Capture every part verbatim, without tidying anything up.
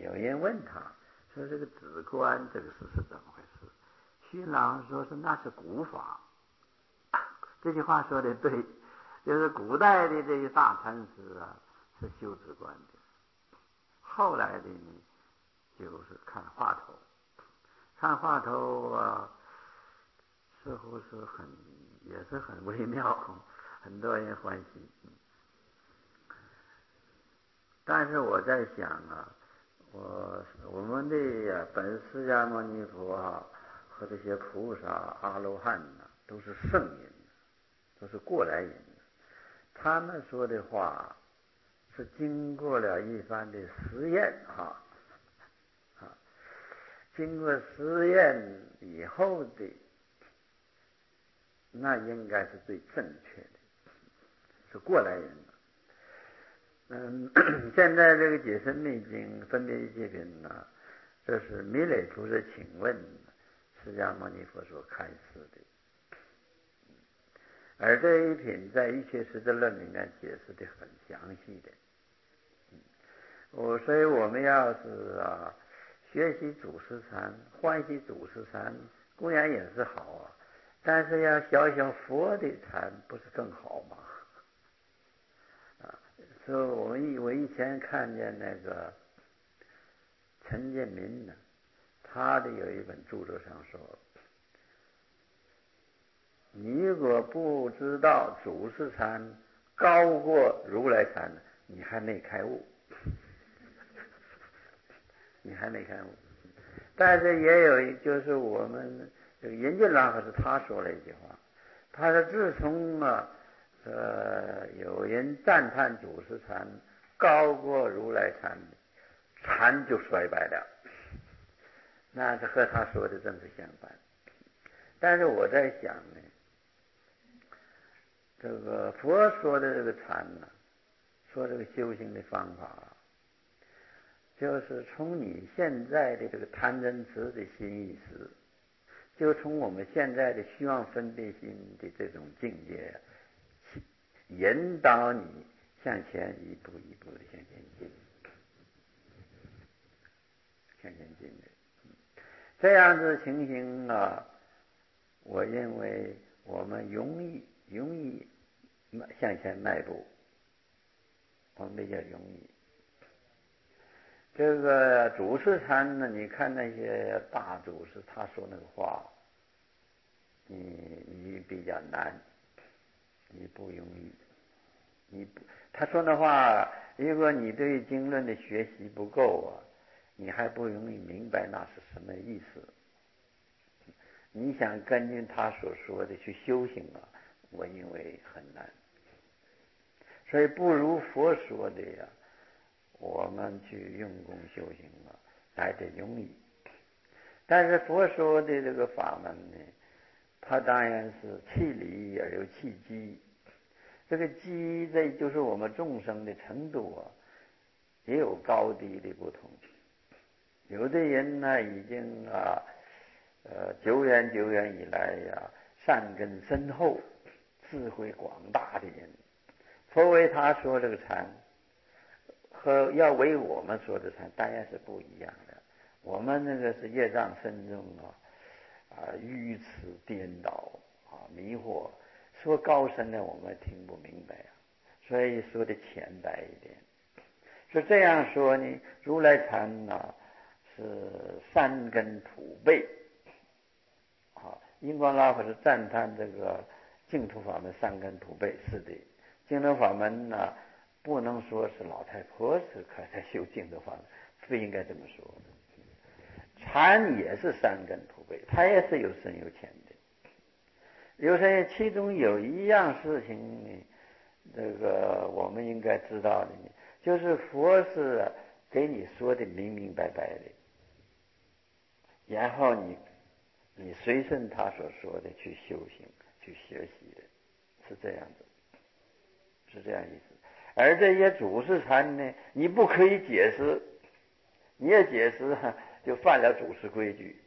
有人问他说这个止观这个事是怎么回事？虚云老说是那是古法。这句话说的对，就是古代的这些大禅师啊是修止观的，后来的呢就是看话头，看话头啊似乎是很也是很微妙，很多人欢喜。但是我在想啊，我我们的本释迦牟尼佛啊和这些菩萨阿罗汉呢、啊、都是圣人，都是过来人，他们说的话是经过了一番的实验哈啊，经过实验以后的，那应该是最正确的，是过来人。嗯，现在这个解深密经分别一切品呢，这是弥勒菩萨请问释迦牟尼佛所开示的，而这一品在一切实质论里面解释的很详细的。我所以我们要是啊学习祖师禅，欢喜祖师禅固然也是好啊，但是要学学佛的禅不是更好吗？所以我们以我以前看见那个陈建民呢，他的有一本著作上说，你如果不知道祖师禅高过如来禅，你还没开悟，你还没开悟。但是也有就是我们这个严俊老和尚他说了一句话，他说自从啊呃，有人赞叹祖师禅高过如来禅，禅就衰败了。那是和他说的正是相反。但是我在想呢，这个佛说的这个禅呢，说这个修行的方法，就是从你现在的这个贪嗔痴的心意识，就从我们现在的虚妄分别心的这种境界引导你向前一步一步的向前进，向前进的这样子情形啊，我认为我们容易容易向前迈步，我们比较容易。这个祖师禅呢，你看那些大祖师他说那个话，你你比较难，你不容易。你他说的话，如果你对经论的学习不够啊，你还不容易明白那是什么意思。你想根据他所说的去修行啊，我认为很难。所以不如佛说的呀，我们去用功修行啊，来得容易。但是佛说的这个法门呢，它当然是气理而有气机。这个机这就是我们众生的程度啊，也有高低的不同。有的人呢，已经啊，呃，久远久远以来呀，善根深厚、智慧广大的人，佛为他说这个禅，和要为我们说的禅当然是不一样的。我们那个是业障深重啊，啊，愚痴颠倒啊，迷惑。说高深的我们听不明白啊，所以说的浅白一点。是这样说呢，如来禅呢是三根土背啊。印光老和尚赞叹这个净土法门三根土背，是的。净土法门呢，不能说是老太婆是可才修净土法门，不应该这么说。禅也是三根土背，它也是有深有浅的。有些其中有一样事情呢，这个我们应该知道的呢，就是佛是给你说的明明白白的，然后你你随顺他所说的去修行去学习的，是这样子，是这样意思。而这些祖师禅呢，你不可以解释，你也解释就犯了祖师规矩。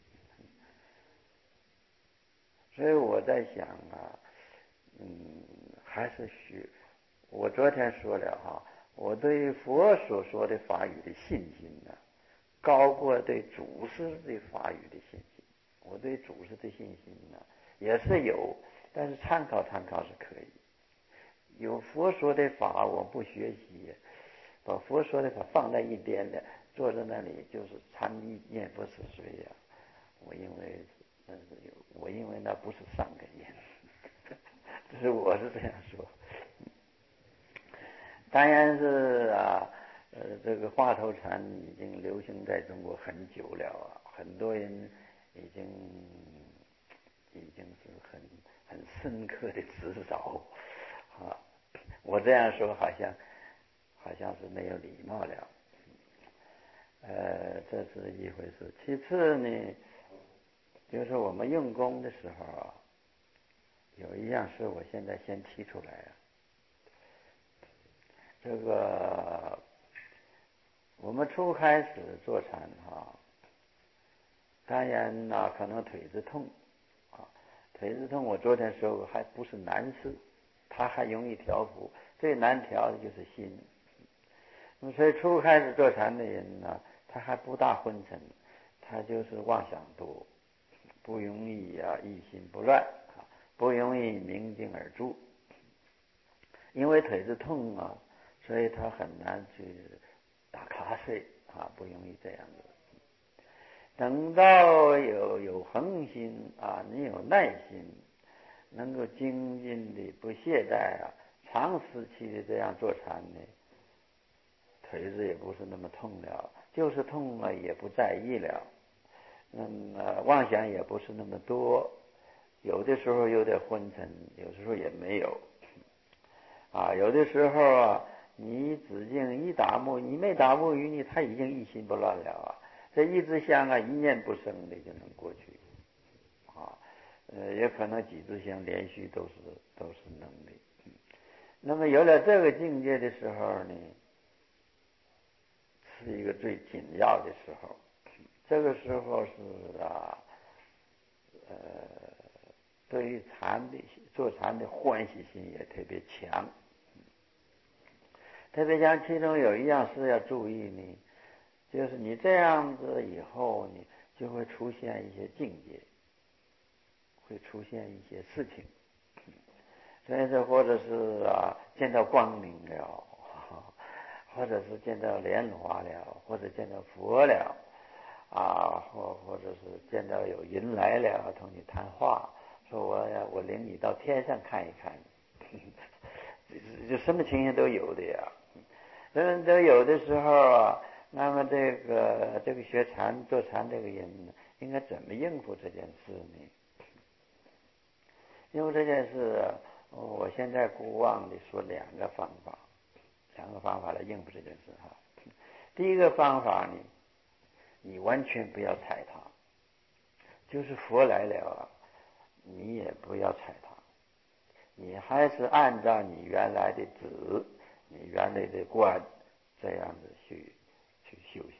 所以我在想啊，嗯，还是学。我昨天说了哈， 我对佛所说的法语的信心呢，高过对祖师的法语的信心。我对祖师的信心呢也是有，但是参考参考是可以。有佛说的法我不学习，把佛说的法放在一边的，坐在那里就是参一念佛死水呀。我认为，我认为那不是上根念，这是我是这样说。当然是啊，呃，这个话头禅已经流行在中国很久了啊，很多人已经已经是很很深刻的执着啊。我这样说好像好像是没有礼貌了，呃，这是一回事。其次呢，就是我们用功的时候啊，有一样事我现在先提出来啊。这个我们初开始坐禅哈，当然呢可能腿子痛啊，腿子痛我昨天说过还不是难事，它还容易调伏，最难调的就是心。所以初开始坐禅的人呢，他还不大昏沉，他就是妄想多，不容易啊一心不乱啊，不容易明静而住。因为腿子痛啊，所以他很难去打瞌睡啊，不容易这样子。等到有有恒心啊，你有耐心，能够精进的不懈怠啊，长时期的这样坐禅呢，腿子也不是那么痛了，就是痛了也不在意了，那么妄想也不是那么多，有的时候有点昏沉，有的时候也没有。啊，有的时候啊，你指定一打木，你没打木鱼，你他已经一心不乱了啊。这一支香啊，一念不生的就能过去，啊，呃，也可能几支香连续都是都是能力。那么有了这个境界的时候呢，是一个最紧要的时候。这个时候是啊，呃，对于禅的坐禅的欢喜心也特别强。特别像其中有一样事要注意呢，就是你这样子以后呢，就会出现一些境界，会出现一些事情，所以说或者是啊见到光明了，或者是见到莲花了，或者见到佛了，啊，或或者是见到有人来了同你谈话，说我呀我领你到天上看一看，就什么情形都有的呀。人都有的时候啊，那么这个这个学禅做禅这个人应该怎么应付这件事呢？应付这件事，我现在姑妄的说两个方法，两个方法来应付这件事哈。第一个方法呢，你完全不要睬他，就是佛来了，你也不要睬他，你还是按照你原来的旨，你原来的观，这样子去去修行。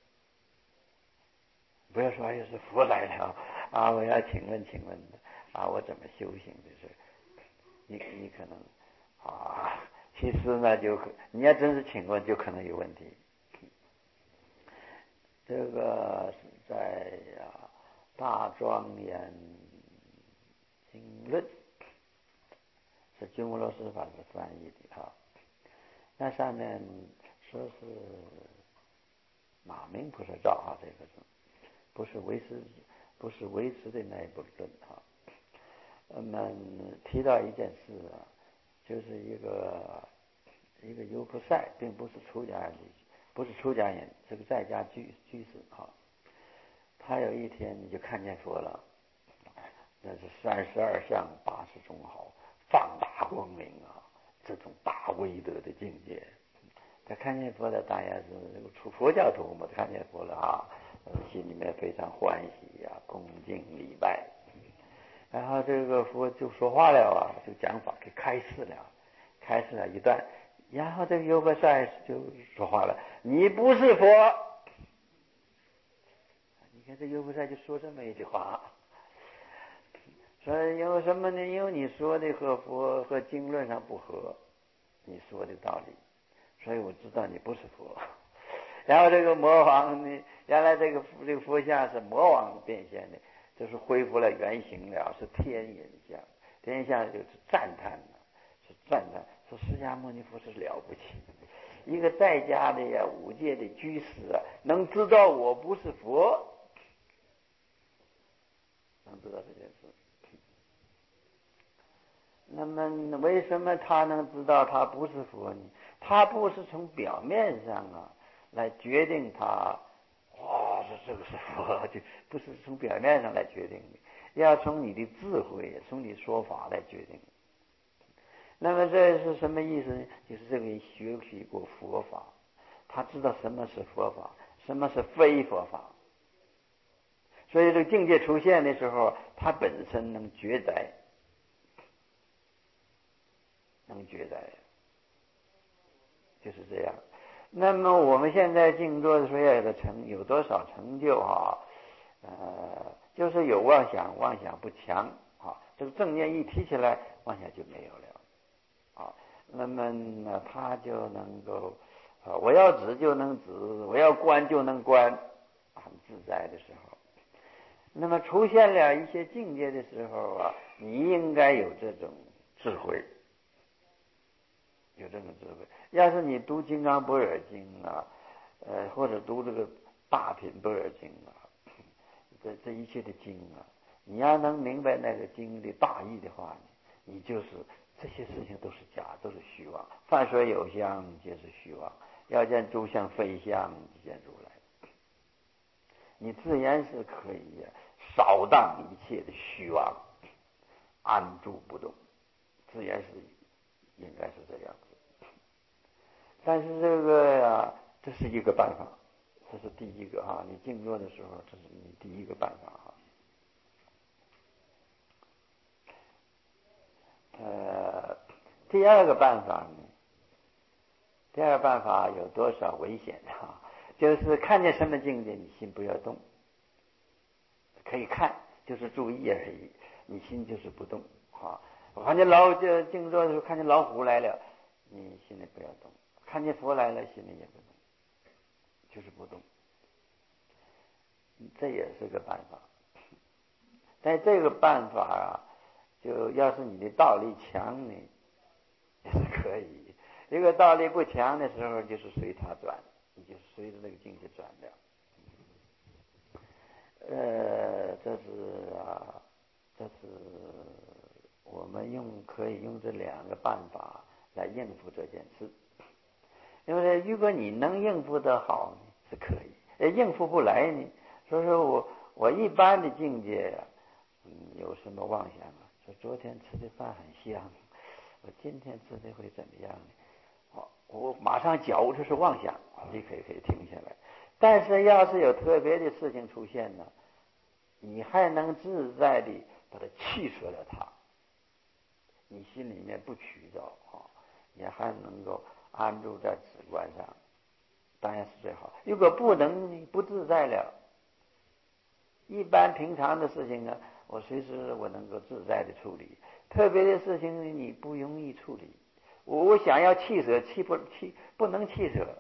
不要说哎是佛来了啊，我要请问请问啊，我怎么修行的事？你你可能啊，其实呢就你要真是请问，就可能有问题。这个是在啊《大庄严经论》，是鸠摩罗什法师翻译的哈。那上面说是马明菩萨造啊，这个是不是维持不是维持的那一部论哈。我们提到一件事啊，就是一个一个优婆塞，并不是出家人，不是出家人，是个在家居居士哈。他有一天你就看见佛了，那是三十二相八十种好，放大光明啊，这种大威德的境界。他看见佛了，当然是出佛教徒嘛，看见佛了啊，心里面非常欢喜呀、啊，恭敬礼拜。然后这个佛就说话了啊，就讲法给开示了，开示了一段，然后这个优婆塞就说话了：“你不是佛。”你看这优婆塞就说这么一句话，说因为什么呢？因为你说的和佛和经论上不合，你说的道理。 所以我知道你不是佛。然后这个魔王呢，原来这个这个佛像是魔王变现的，就是恢复了原形了，是天人像。天人像就是赞叹了，是赞叹，说释迦牟尼佛是了不起，一个在家的呀五戒的居士啊，能知道我不是佛，能知道这件事。那么为什么他能知道他不是佛呢？他不是从表面上啊来决定他，哇，这这个是佛，就不是从表面上来决定的，要从你的智慧，从你说法来决定。那么这是什么意思呢？就是这个人学习过佛法，他知道什么是佛法，什么是非佛法。所以这个境界出现的时候，他本身能觉在，能觉在，就是这样。那么我们现在静坐的时候要有个成有多少成就啊？呃，就是有妄想，妄想不强啊。这个正念一提起来，妄想就没有了啊。那么呢，他就能够啊，我要止就能止，我要观就能观，很自在的时候。那么出现了一些境界的时候啊，你应该有这种智慧。有这种智慧，要是你读《金刚般若经》啊，呃，或者读这个《大品般若经》啊，这这一切的经啊，你要能明白那个经的大意的话呢，你就是这些事情都是假，都是虚妄。凡所有相，皆是虚妄。要见诸相非相，即见如来。你自然是可以扫荡一切的虚妄，安住不动，自然是应该是这样子。但是这个呀，这是一个办法，这是第一个哈。你静坐的时候，这是你第一个办法哈。呃，第二个办法呢？第二个办法有多少危险哈？就是看见什么境界，你心不要动，可以看，就是注意而已，你心就是不动啊。我看见老就静坐的时候，看见老虎来了，你心里不要动；看见佛来了，心里也不动。就是不动，这也是个办法。但这个办法啊，就要是你的道力强呢，也是可以；如果道力不强的时候，就是随它转，你就随着那个境界转掉。呃，这是啊，这是我们用可以用这两个办法来应付这件事。因为如果你能应付得好呢，是可以；呃，应付不来呢，所以说我我一般的境界啊，嗯，有什么妄想啊？说昨天吃的饭很香，我今天吃的会怎么样呢？好，我马上觉这是妄想，立刻可以停下来。但是要是有特别的事情出现呢，你还能自在的把它去除了它，你心里面不取着啊，你还能够安住在止观上，当然是最好。如果不能不自在了，一般平常的事情呢，我随时我能够自在的处理；特别的事情你不容易处理。我想要弃舍，弃不弃不能弃舍；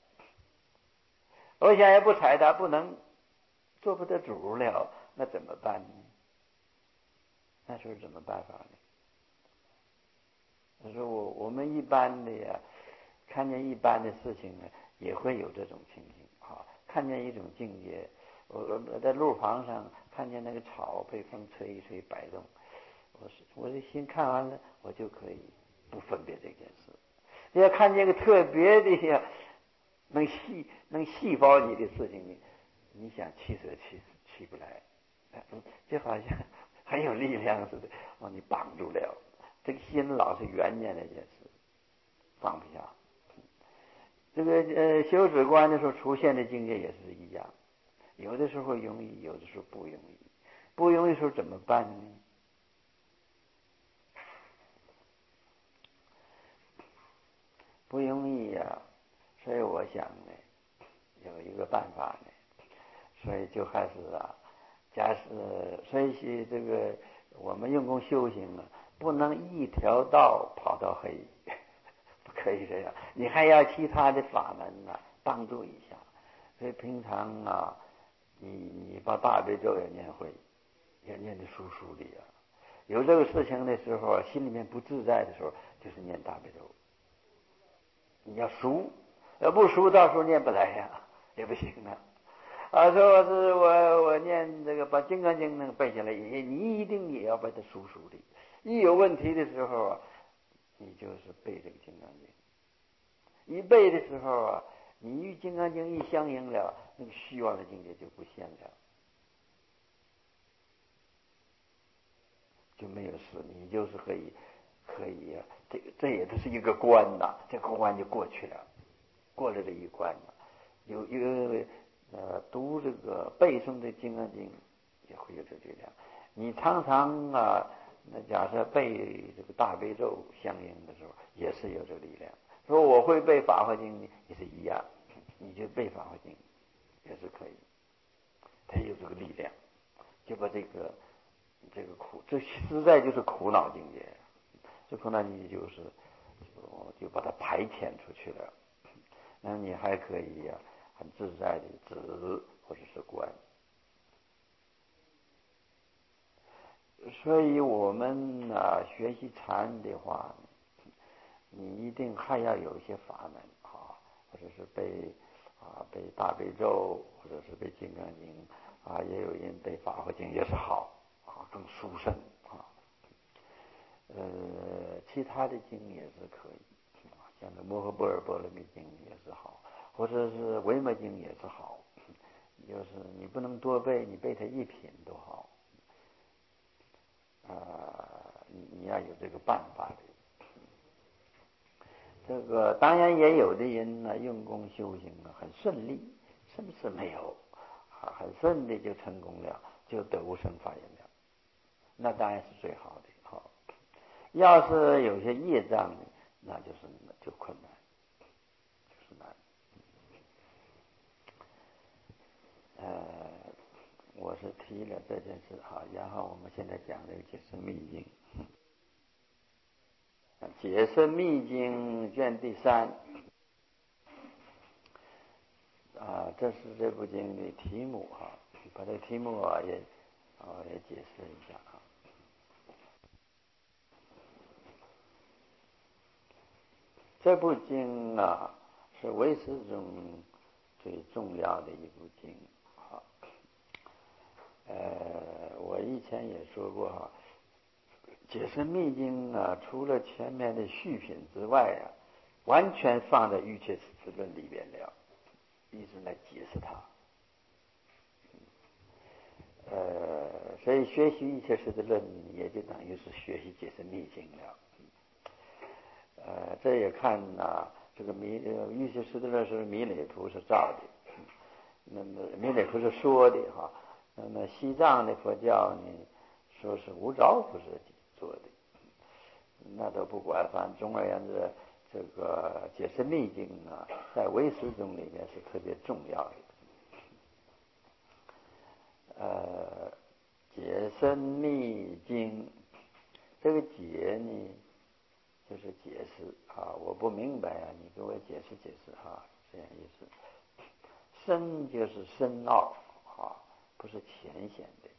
我想要不睬他，不能做不得主了，那怎么办呢？那时候怎么办法呢？他说我我们一般的呀，看见一般的事情呢，也会有这种情形啊。看见一种境界，我我在路旁上看见那个草被风吹一吹摆动，我是我的心看完了，我就可以不分别这件事。要看见一个特别的呀，能细能细胞你的事情，你你想气舍气气不来，就好像很有力量似的，把你绑住了。这个心老是缘念那件事，放不下。这个呃修止观的时候出现的境界也是一样，有的时候容易，有的时候不容易。不容易的时候怎么办呢？不容易呀、啊，所以我想呢，有一个办法呢，所以就开始啊，假使所以这个我们用功修行啊，不能一条道跑到黑，不可以这样。你还要其他的法门呢、啊，帮助一下。所以平常啊，你你把大悲咒也念会，也念得舒舒的啊。有这个事情的时候，心里面不自在的时候，就是念大悲咒。你要熟，要不熟，到时候念不来呀，也不行啊。啊，说是我我念这个把《金刚经》能背下来，也你一定也要把它熟熟的。一有问题的时候啊，你就是背这个《金刚经》。一背的时候啊，你与《金刚经》一相应了，那个虚妄的境界就不现了，就没有事，你就是可以可以啊，这个这也都是一个关呐，这个关就过去了，过了这一关了。有有呃读这个背诵的《金刚经》也会有这力量。你常常啊，那假设背这个大悲咒相应的时候，也是有这力量。说我会背法华经，也是一样，你就背法华经也是可以，它有这个力量，就把这个这个苦，这实在就是苦恼境界。这苦恼境界就是就就把它排遣出去了。那你还可以啊，很自在的止或者是观。所以我们啊学习禅的话，你一定还要有一些法门啊，或者是背啊背大悲咒，或者是背金刚经啊，也有人背法华经也是好啊，更殊胜啊。呃，其他的经也是可以，像这摩诃般若波罗蜜经也是好，或者是维摩经也是好。就是你不能多背，你背它一品都好。啊、呃，你要有这个办法的。这个当然也有的人呢，用功修行啊，很顺利，什么事没有，啊，很顺利就成功了，就得无生法忍了，那当然是最好的。好，要是有些业障呢，那就是就困难，就是难。呃，我是提了这件事哈，然后我们现在讲这个解释密经。解释密经卷第三啊，这是这部经的题目哈，把这个题目啊也啊也解释一下啊。这部经啊是唯识中最重要的一部经啊。呃，我以前也说过哈，解释密经啊，除了前面的续品之外啊，完全放在瑜伽师论里边了，一直来解释它。呃，所以学习瑜伽师的论，也就等于是学习解释密经了。呃，这也看呐、啊，这个弥呃瑜伽师的论是弥勒菩萨造的，那么弥勒菩萨说的哈。那么西藏的佛教呢，说是无着菩萨做的，那都不管，反正总而言之，这个解释密经啊，在唯识宗里面是特别重要的。呃，解深密经，这个解呢，就是解释啊，我不明白啊，你给我解释解释哈，这样意思。深就是深奥啊，不是浅显的。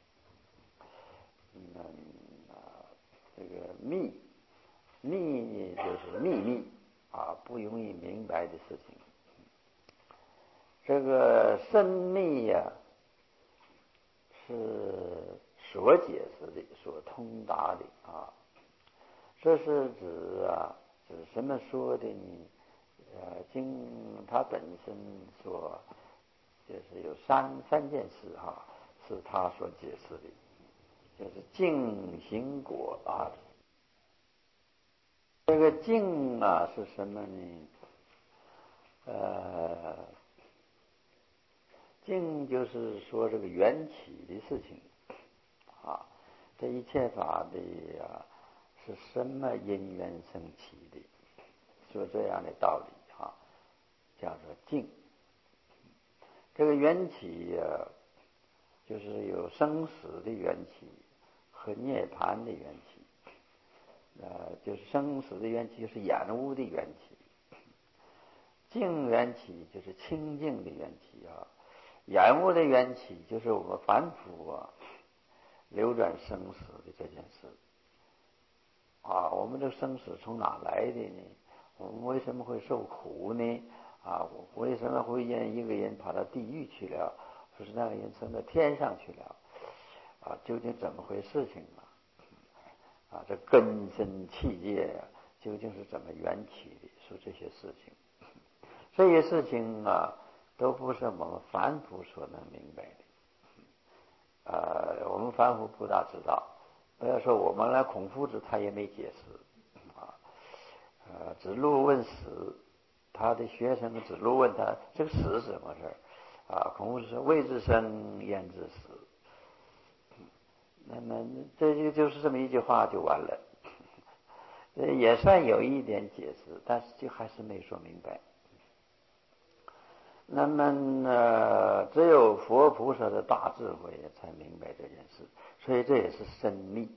嗯啊，这个密，密呢就是秘密啊，不容易明白的事情。这个深密呀、啊，是所解释的、所通达的啊。这是指啊，指什么说的呢？呃，经它本身说，就是有三三件事哈、啊，是他所解释的，就是净行果啊。这个净啊是什么呢？呃，净就是说这个缘起的事情啊，这一切法的啊是什么因缘生起的？说这样的道理哈、啊，叫做净。这个缘起啊，就是有生死的缘起和涅槃的缘起。 呃，就是生死的缘起，就是染污的缘起；净缘起就是清净的缘起啊。染污的缘起就是我们凡夫啊流转生死的这件事啊。我们这生死从哪来的呢？我们为什么会受苦呢？啊，为什么会让一个人跑到地狱去了，说是那个人升到天上去了？啊，究竟怎么回事情啊？啊，这根深器界呀、啊，究竟是怎么缘起的？说这些事情，这些事情啊，都不是我们凡夫所能明白的。呃，我们凡夫不大知道。不要说我们来孔夫子，他也没解释啊。呃，子路问死，他的学生子路问他这个死是怎么事儿啊？孔夫子说：“未知生，焉知死？”那么这就就是这么一句话就完了，也算有一点解释，但是就还是没说明白。那么呃，只有佛菩萨的大智慧才明白这件事，所以这也是深密。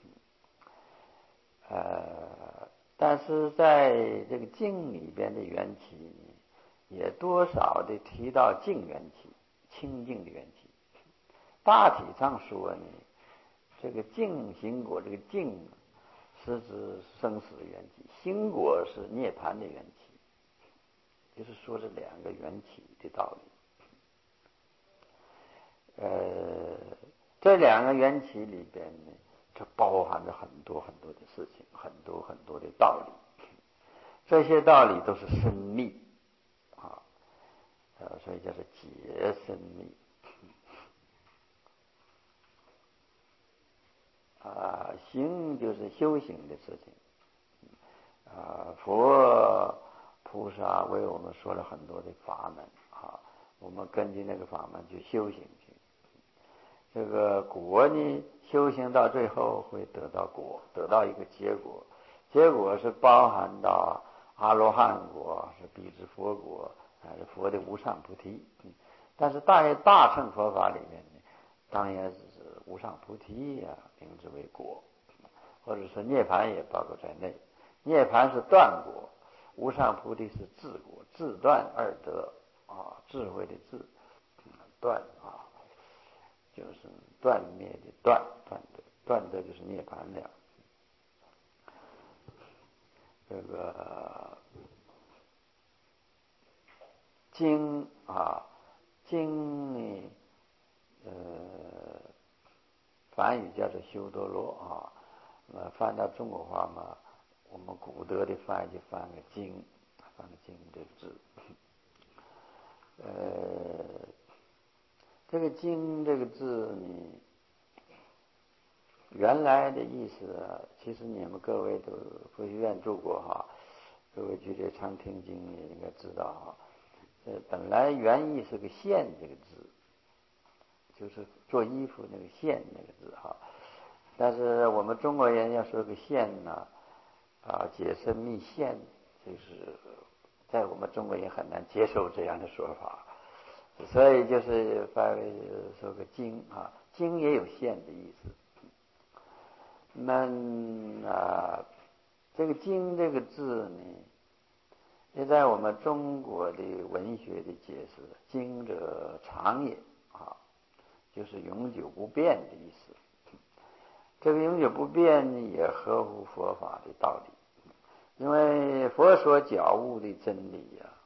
呃，但是在这个经里边的缘起，也多少的提到净缘起、清净的缘起。大体上说呢，这个净行果，这个净是指生死的缘起，行果是涅槃的缘起，就是说这两个缘起的道理。呃，这两个缘起里边呢，这包含着很多很多的事情，很多很多的道理。这些道理都是深密啊，呃，所以叫做解深密啊。行就是修行的事情啊，佛菩萨为我们说了很多的法门啊，我们根据那个法门去修行去。这个果呢，修行到最后会得到果，得到一个结果，结果是包含到阿罗汉果，是彼之佛果，还是佛的无上菩提。但是大大乘佛法里面呢，当然是无上菩提呀、啊，名之为果，或者说涅槃也包括在内。涅槃是断果，无上菩提是智果，智断二得啊，智慧的智，断啊。就是断灭的断，断得，断得就是涅槃了。这个经啊，经呢，呃，梵语叫做修多罗啊，呃，翻到中国话嘛，我们古德的翻译就翻个经，翻个经这个字，呃。这个经这个字呢，原来的意思啊，其实你们各位都佛学院住过哈，各位去这常听经也应该知道哈。呃，本来原意是个线这个字，就是做衣服那个线那个字哈。但是我们中国人要说个线呢，啊，解深密线，就是在我们中国人很难接受这样的说法。所以就是翻为说个经啊，经也有线的意思。那啊，这个经这个字呢，也在我们中国的文学的解释，经者长也啊，就是永久不变的意思。这个永久不变也合乎佛法的道理，因为佛所觉悟的真理呀、啊。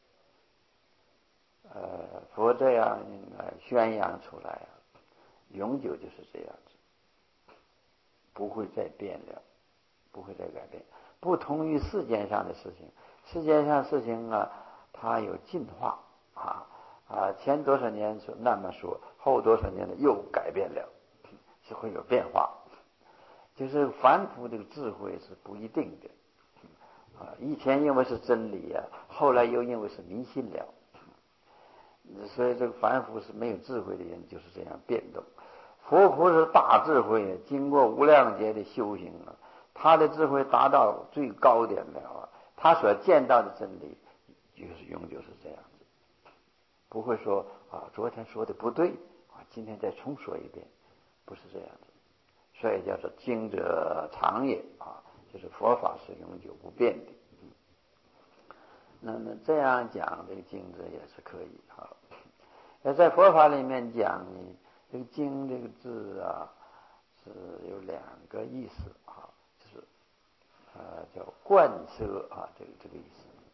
呃，佛这样呃宣扬出来啊，永久就是这样子，不会再变了，不会再改变。不同于世间上的事情，世间上事情啊，它有进化啊啊，前多少年说那么说，后多少年呢又改变了，是会有变化。就是凡夫这个智慧是不一定的啊，以前因为是真理啊，后来又因为是迷信了。所以这个凡夫是没有智慧的人就是这样变动。佛菩萨大智慧，经过无量劫的修行啊，他的智慧达到最高点了啊，他所见到的真理就是永久是这样子，不会说啊昨天说的不对啊，今天再重说一遍，不是这样子。所以叫做经者长也啊， 就是佛法是永久不变的。那么这样讲这个经字也是可以哈。那在佛法里面讲呢，这个经这个字啊是有两个意思啊，就是呃叫贯摄啊，这个这个意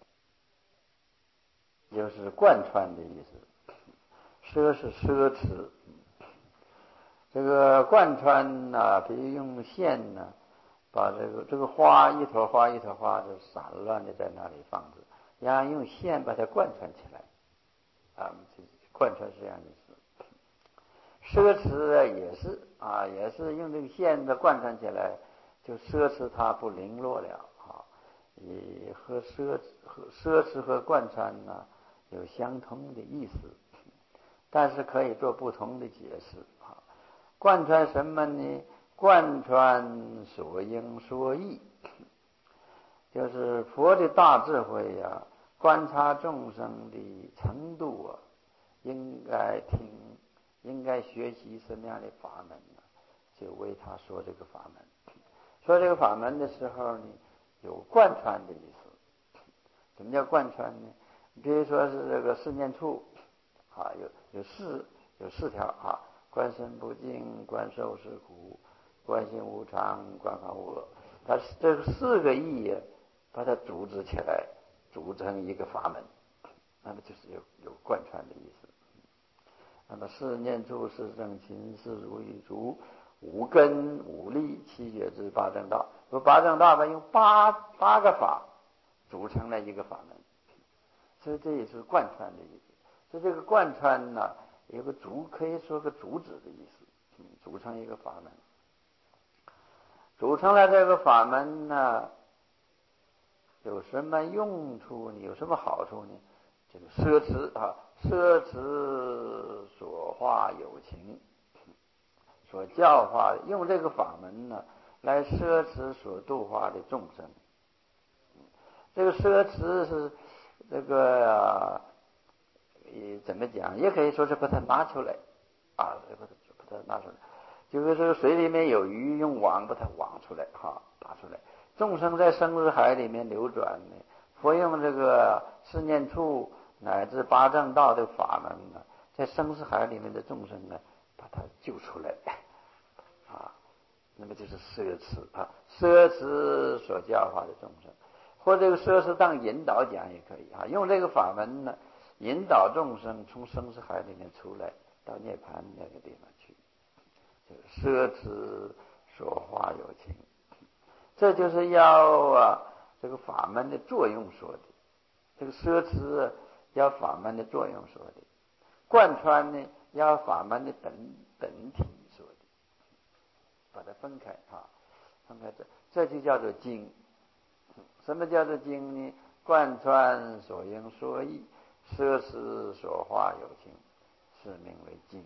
思，就是贯穿的意思。奢是奢侈，这个贯穿呢、啊，比如用线呢，把这个这个花一朵花一朵花就散乱的在那里放着，然后用线把它贯穿起来，啊，这贯穿是这样的意思。奢侈也是啊，也是用这个线的贯穿起来，就奢侈它不零落了啊，也和奢和奢侈和贯穿呢有相通的意思，但是可以做不同的解释啊。贯穿什么呢？贯穿所应所意，就是佛的大智慧呀、啊，观察众生的程度啊，应该听，应该学习什么样的法门呢？就为他说这个法门。说这个法门的时候呢，有贯穿的意思。什么叫贯穿呢？比如说是这个四念处啊，有有四有四条啊，观身不净，观受是苦，观心无常，观法无我。它这四个义把它组织起来，组成一个法门，那么就是有有贯穿的意思。那么四念处、四正勤、四如意足、五根、五力、七觉支、八正道，说八正道吧，用八八个法组成了一个法门，所以这也是贯穿的意思。所以这个贯穿呢，有个主，可以说个主旨的意思，嗯，组成一个法门。组成了这个法门呢，有什么用处呢？有什么好处呢？这个奢侈啊，奢侈所化有情，所教化，用这个法门呢来奢侈所度化的众生。这个奢侈是这个、啊、怎么讲？也可以说是把它拿出来啊，把它把它拿出来，就是这个水里面有鱼，用网把它网出来，哈，打出来。众生在生死海里面流转呢，佛用这个四念处乃至八正道的法门呢，在生死海里面的众生呢，把它救出来啊。那么就是奢侈啊，奢侈所教化的众生，或者这个奢侈当引导讲也可以啊，用这个法门呢，引导众生从生死海里面出来，到涅槃那个地方去。奢侈所化有情，这就是要啊这个法门的作用说的。这个奢侈要法门的作用说的，贯穿呢要法门的本本体说的，把它分开啊，分开这这就叫做经。什么叫做经呢？贯穿所应所意，奢侈所化有情，是名为经。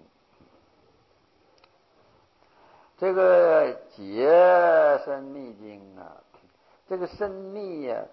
这个解深密经啊，这个深密呀、啊、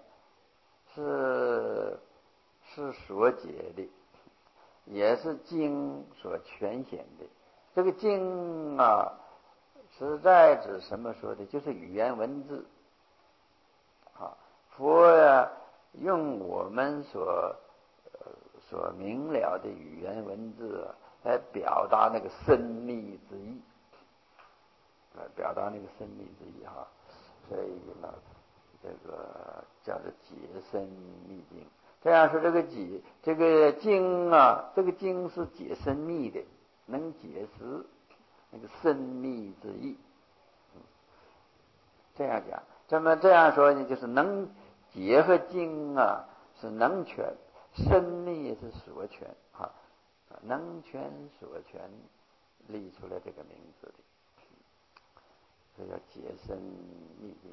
是是所解的，也是经所全显的。这个经啊，实在指什么说的？就是语言文字啊。佛呀，用我们所所明了的语言文字啊，来表达那个深密之意。来表达那个深密之意哈，所以呢，这个叫做解深密经。这样说，这个解这个经啊，这个经是解深密的，能解释那个深密之意。嗯，这样讲，这么这样说呢，就是能解和经啊是能全，深密是所全啊，能全所全立出来这个名字的。这叫解深密经。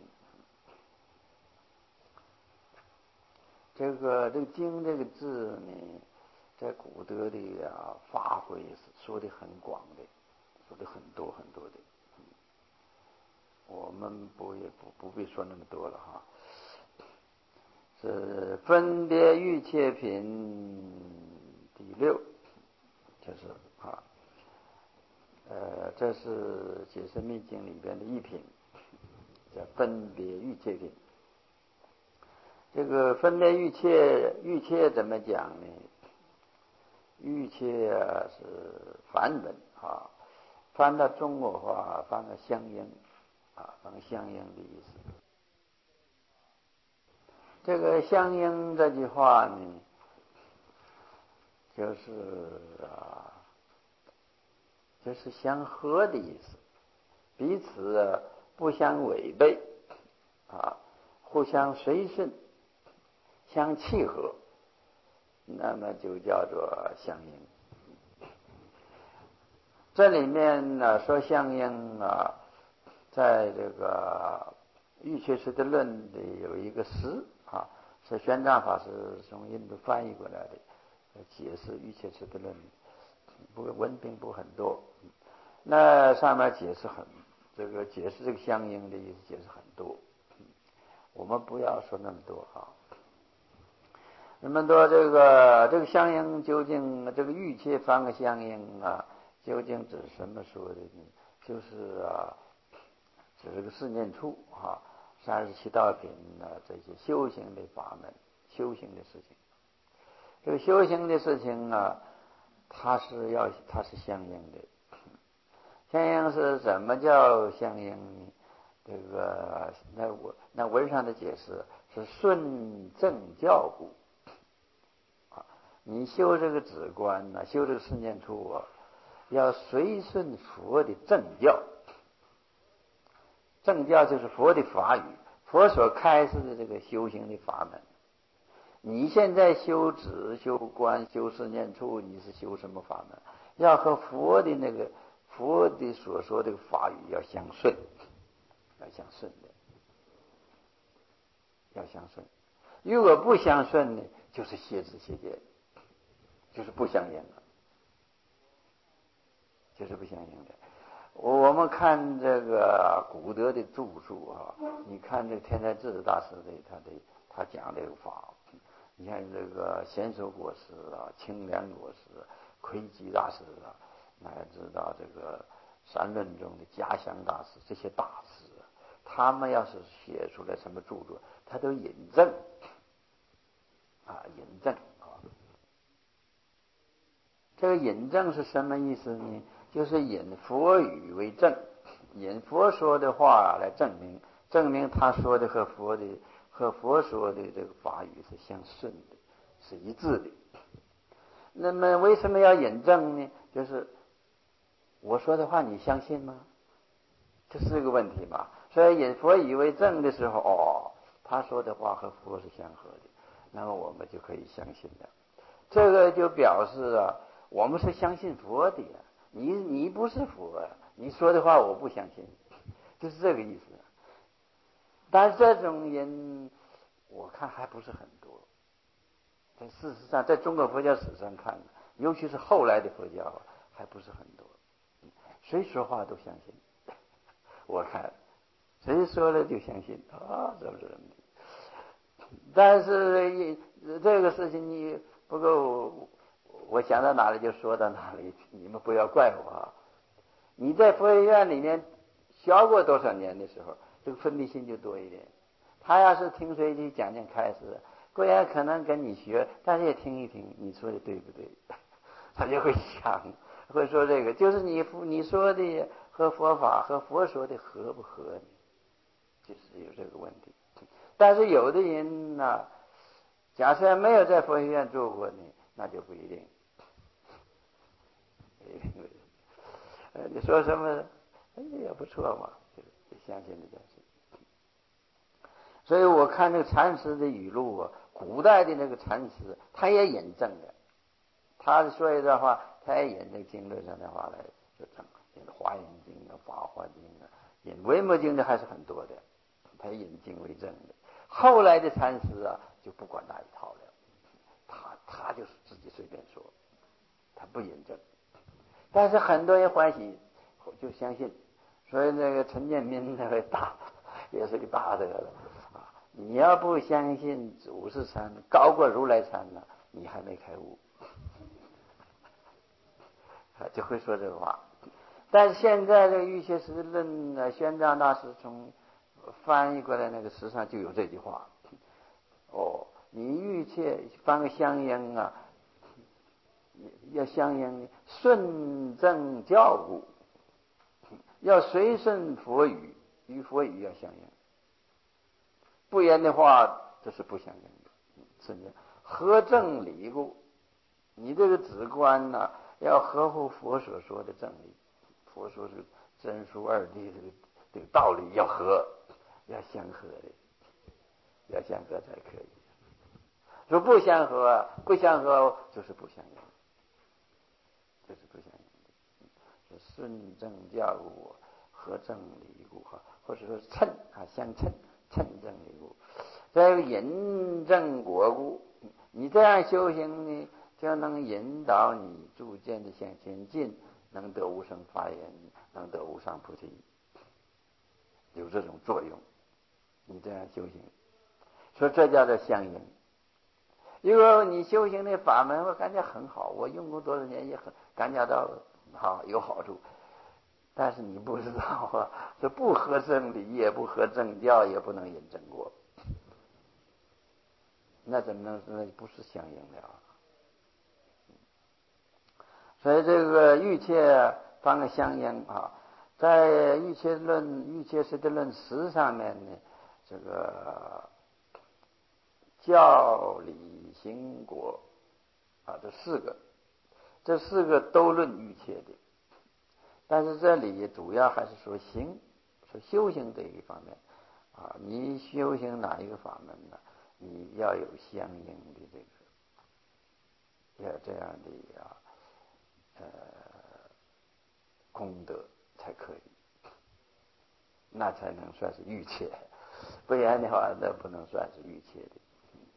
这个这个经这个字呢，在古德里啊发挥是说的很广的，说的很多很多的。我们不也不不必说那么多了哈。是分别欲切品第六，就是啊，呃，这是解深密经里边的一品。 叫分别欲切品。这个分别欲切，欲切怎么讲呢？欲切啊是梵文啊，翻到中国话翻个相应啊，翻个相应的意思。这个相应这句话呢，就是啊，就是相合的意思，彼此啊不相违背啊，互相随顺，相契合，那么就叫做相应。这里面呢说相应啊，在这个欲切识的论里有一个诗啊，是玄奘法师从印度翻译过来的，解释欲切识的论，不过文并不很多。那上面解释很这个解释这个相应的意思解释很多，我们不要说那么多啊。那么多这个这个相应究竟这个欲切翻个相应啊，究竟指什么说的呢？就是啊，指这个四念处啊，三十七道品啊，这些修行的法门，修行的事情。这个修行的事情啊，它是要它是相应的。相应是怎么叫相应呢？这个那我那文上的解释是顺正教故。你修这个止观呢、啊，修这个四念处啊，要随顺佛的正教。正教就是佛的法语，佛所开示的这个修行的法门。你现在修止、修观、修四念处，你是修什么法门？要和佛的那个佛的所说的法语要相顺，要相顺的，要相顺。如果不相顺呢，就是邪知邪见。就是不相应的，就是不相应的。我们看这个古德的著述啊，你看这个天台智大师的他的他讲这个法，你看这个贤首果师啊、清凉果师、窥基大师啊，乃至到这个三论中的嘉祥大师，这些大师，他们要是写出来什么著作，他都引证啊，引证。这个引证是什么意思呢？就是引佛语为证，引佛说的话来证明，证明他说的和佛的和佛说的这个法语是相顺的，是一致的。那么为什么要引证呢？就是我说的话你相信吗？这是个问题嘛。所以引佛语为证的时候，哦，他说的话和佛是相合的，那么我们就可以相信了。这个就表示啊，我们是相信佛的呀，你你不是佛啊，你说的话我不相信，就是这个意思。但是这种人，我看还不是很多。在事实上，在中国佛教史上看，尤其是后来的佛教，还不是很多。谁说话都相信，我看谁说了就相信啊，是不是？但是这个事情你不够。我想到哪里就说到哪里，你们不要怪我啊！你在佛学院里面学过多少年的时候，这个分别心就多一点。他要是听谁去讲讲开示，固然可能跟你学，但是也听一听你说的对不对，他就会想，会说这个就是你你说的和佛法和佛说的合不合呢？就是有这个问题。但是有的人呢，假设没有在佛学院做过呢，那就不一定。呃，你说什么？哎，也不错嘛，就相信这件事。所以我看那个禅师的语录啊，古代的那个禅师，他也引证的。他说一段话，他也引那个经论上的话来就证，引《华严经》啊、《法华经》啊，引《维摩经》的还是很多的，他引经为证的。后来的禅师啊，就不管那一套了，他他就是自己随便说，他不引证。但是很多人欢喜，就相信，所以那个陈建民那位大也是个大德了啊！你要不相信五世禅高过如来禅呢，你还没开悟，就会说这个话。但是现在这个欲切识论呢，玄奘大师从翻译过来那个诗上就有这句话。哦，你欲切翻个相应啊，要相应顺正教故，要随顺佛语，与佛语要相应。不然的话，这是不相应的。是的，合正理故，你这个止观呢、啊，要合乎佛所说的正理。佛说是真俗二谛这个这个道理要合，要相合的，要相合才可以。说不相合，不相合就是不相应，就是不相应的。顺正教故，合正理故，或者说称啊相称，称正理故。再有引正果故，你这样修行呢，就能引导你逐渐的向前进，能得无生法眼，能得无上菩提，有这种作用。你这样修行，所以这叫做相应。如果你修行的法门，我感觉很好，我用过多少年也很感觉到好有好处，但是你不知道啊，这不合正理，也不合正教，也不能引正果，那怎么能那不是相应的啊？所以这个欲切方个相应啊，在欲切论欲切识的论实上面呢，这个教理行果啊，这四个，这四个都论欲切的，但是这里主要还是说行，说修行这一方面啊，你修行哪一个法门呢？你要有相应的这个，要这样的啊，呃，功德才可以，那才能算是欲切，不然的话，那不能算是欲切的。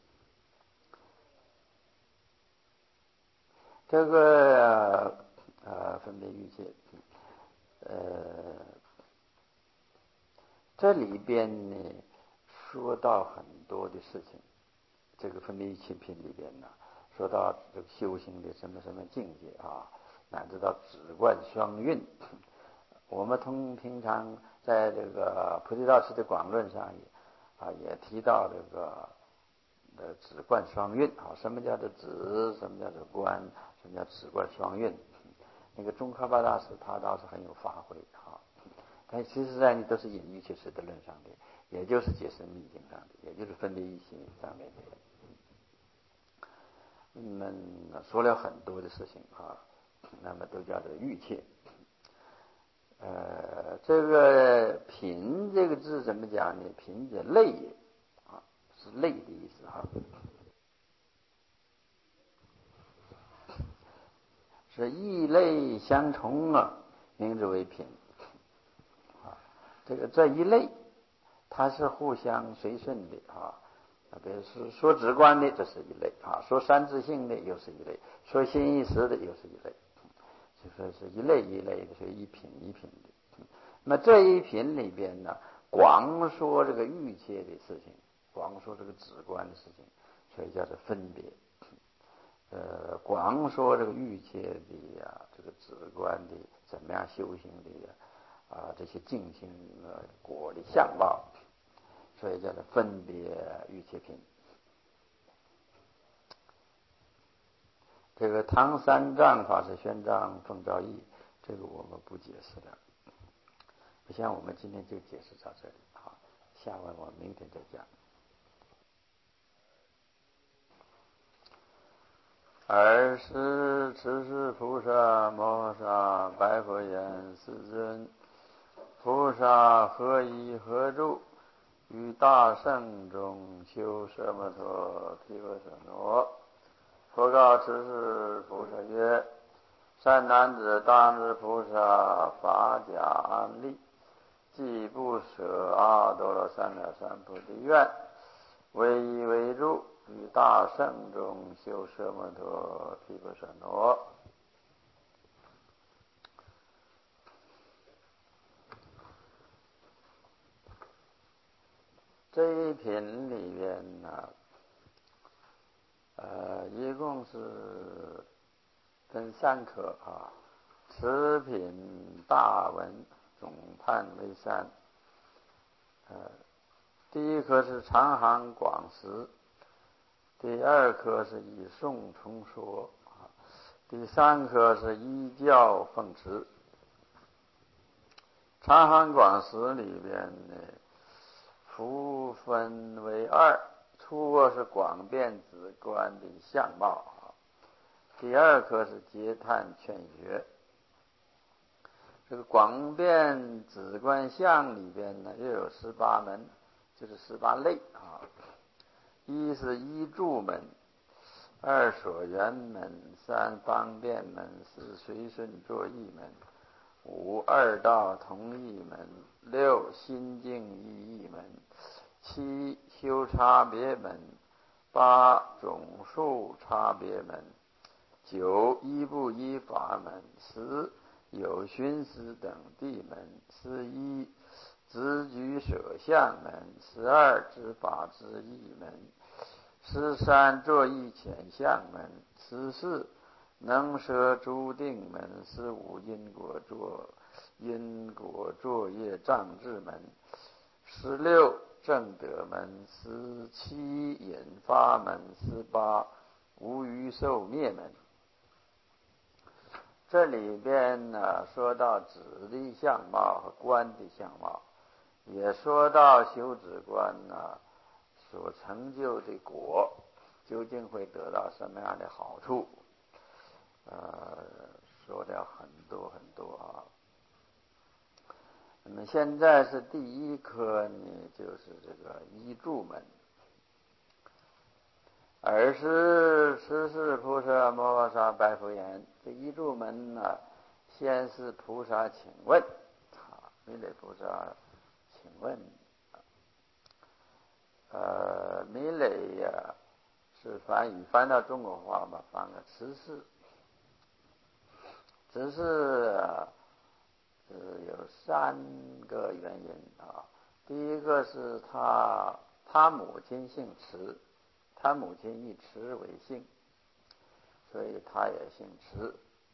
这个呃，分别欲切，呃，这里边呢说到很多的事情。这个分别欲切品里边呢，说到这个修行的什么什么境界啊，乃至到止观双运。我们通平常在这个菩提道次的广论上也啊也提到这个的止观双运啊，什么叫做止，什么叫做观，什么叫止观双运。那个宗喀巴大师他倒是很有发挥啊，但其实上你都是引欲切识的论上的，也就是解释密经上的，也就是分别欲切上面的。们说了很多的事情啊，那么都叫做欲切。呃，这个品这个字怎么讲呢？品者类也啊，是类的意思哈。是异类相从啊，名字为品啊。这个这一类，它是互相随顺的啊。比如说说直观的，这是一类啊；说三自性的，又是一类；说心意识的，又是一类。就说是一类一类的，是一品一品的。那么这一品里边呢，光说这个欲切的事情，光说这个直观的事情，所以叫做分别。呃，光说这个欲切的呀，这个直观的怎么样修行的呀，啊，这些净心呃果的相貌，所以叫做分别欲切品。这个唐三藏法师宣藏奉诏义，这个我们不解释了。不像我们今天就解释到这里，好，下文我明天再讲。尔时持世菩萨摩诃萨白佛言：世尊，菩萨何以何住于大圣中修奢摩他毗婆舍那？佛告持世菩萨曰：善男子，当知菩萨法假安立，既不舍阿多罗三藐三菩提愿，唯以为住于大圣中修奢摩他毗婆舍那。这一品里边呢，呃，一共是分三科啊。此品大文总判为三， 呃，第一颗是长行广识，第二颗是以诵重说，第三颗是依教奉持。长行广识里边呢，初分为二，初个是广辩止观的相貌，第二颗是嗟叹劝学。这个广辩止观相里边呢，又有十八门，就是十八类啊。一是依注门，二所缘门，三方便门，四随顺作意门，五二道同义门，六心境意义门，七修差别门，八总数差别门，九依不依法门，十有寻思等地门，十一执举舍相门，十二知法之义门，十三作意浅相门，十四能舍诸定门，十五因果作因果作业障智门，十六正德门，十七引发门，十八无余寿灭门。这里边呢，说到止的相貌和观的相貌，也说到修止观呢所成就的果究竟会得到什么样的好处，呃，说了很多很多啊。那么现在是第一科呢，就是这个依注门。尔时十世菩萨摩诃萨白佛言：这依注门呢，先是菩萨请问啊，弥勒菩萨请问，呃，弥勒呀是翻译翻到中国话嘛，翻个十世，只是啊是有三个原因啊。第一个是他他母亲姓池，他母亲以池为姓，所以他也姓池。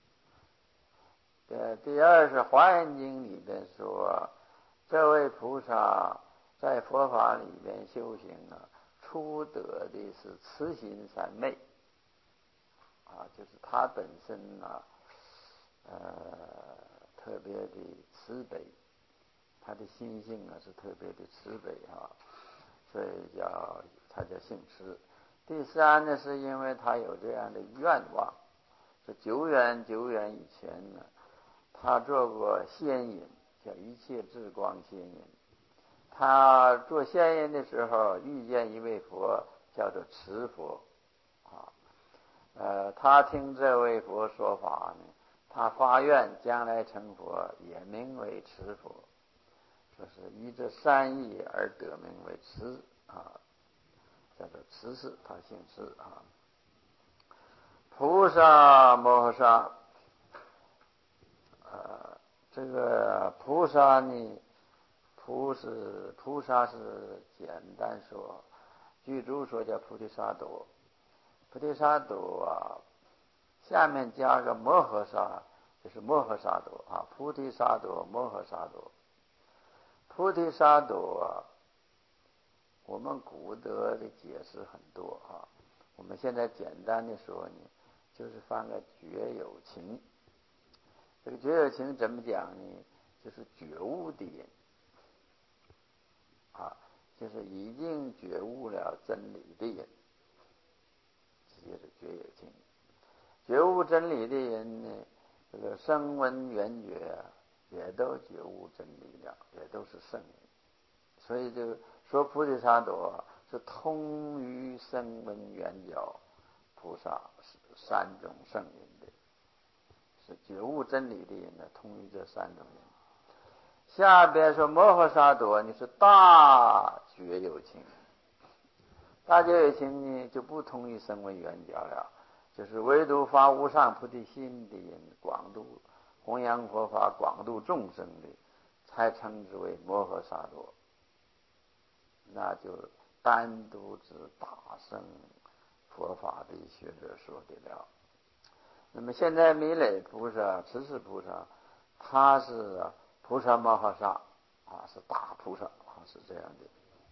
呃，第二是《华严经》里边说，这位菩萨在佛法里边修行啊，初得的是慈心三昧啊，就是他本身啊，呃，特别的慈悲，他的心性啊是特别的慈悲啊，所以叫他叫姓池。第三呢，是因为他有这样的愿望，是久远久远以前呢，他做过仙隐，叫一切智光仙隐。他做仙隐的时候，遇见一位佛，叫做持佛啊。呃，他听这位佛说法呢，他发愿将来成佛，也名为持佛，说是依这三义而得名为持啊，叫做持世，他姓持啊。菩萨摩诃萨，呃，这个菩萨呢，菩是菩萨是简单说，具足说叫菩提萨埵，菩提萨埵啊，下面加个摩诃萨，就是摩诃萨埵啊，菩提萨埵，摩诃萨埵。菩提萨埵啊，我们古德的解释很多啊，我们现在简单的说呢，就是翻个觉有情。这个觉有情怎么讲呢？就是觉悟的人啊，就是已经觉悟了真理的人，这就是觉有情。觉悟真理的人呢，这个声闻缘觉啊，也都觉悟真理了，也都是圣人。所以就说菩提萨埵是通于声闻缘觉菩萨三种圣人的，是觉悟真理的人呢，通于这三种人。下边说摩诃萨埵，你是大觉有情，大觉有情呢就不通于声闻缘觉了，就是唯独发无上菩提心的人，广度弘扬佛法，广度众生的，才称之为摩诃萨埵。那就单独指大乘佛法的学者说的了。那么现在弥勒菩萨、持世菩萨，他是菩萨摩诃萨啊，是大菩萨啊， 是这样的。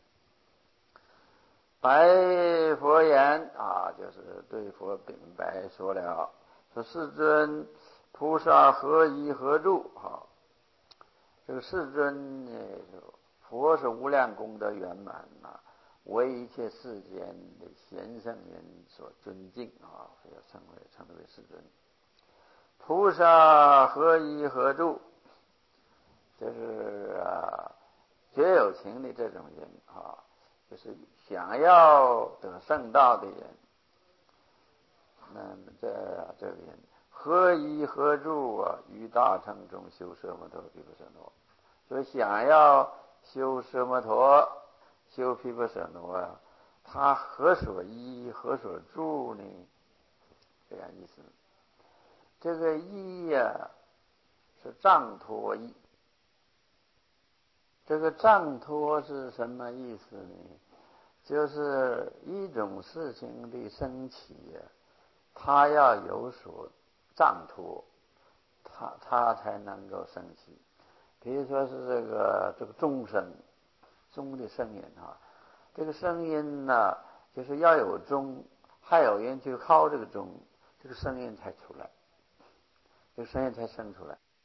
白佛言啊，就是对佛禀白说了，说世尊，菩萨何以何住啊？这个世尊呢，佛是无量功德圆满呐，为一切世间的贤圣人所尊敬啊，所以要称为称为世尊。菩萨何以何住？就是啊，绝有情的这种人啊，就是想要得圣道的人。那么这这个人何以何住啊？于大乘中修奢摩陀毗婆舍那。所以想要修奢摩陀、修毗婆舍那啊，他何所依、何所住呢？这样意思。这个依呀、啊，是藏托依。这个藏托是什么意思呢？就是一种事情的升起呀、啊，它要有所藏托，它它才能够升起。比如说是这个这个钟声，钟的声音啊，这个声音呢，就是要有钟，还有人去敲这个钟，这个声音才出来，这个声音才生出来。